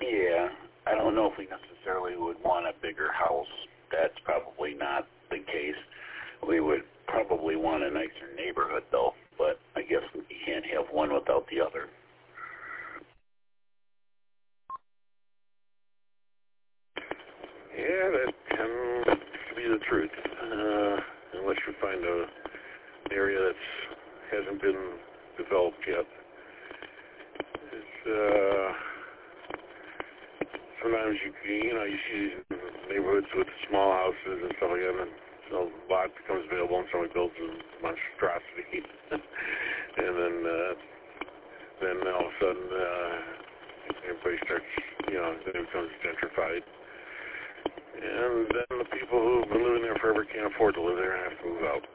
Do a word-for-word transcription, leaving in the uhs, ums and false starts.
Yeah, I don't know if we necessarily would want a bigger house. That's probably not the case. We would probably want a nicer neighborhood, though, but I guess you can't have one without the other. Yeah, that can be the truth, uh, unless you find a, an area that hasn't been developed yet. It's, uh, sometimes you you know you see these neighborhoods with small houses and stuff like that, and so a lot becomes available, and somebody builds a monstrosity, and then uh, then all of a sudden uh, everybody starts, you know, then it becomes gentrified. And then the people who've been living there forever can't afford to live there and have to move out.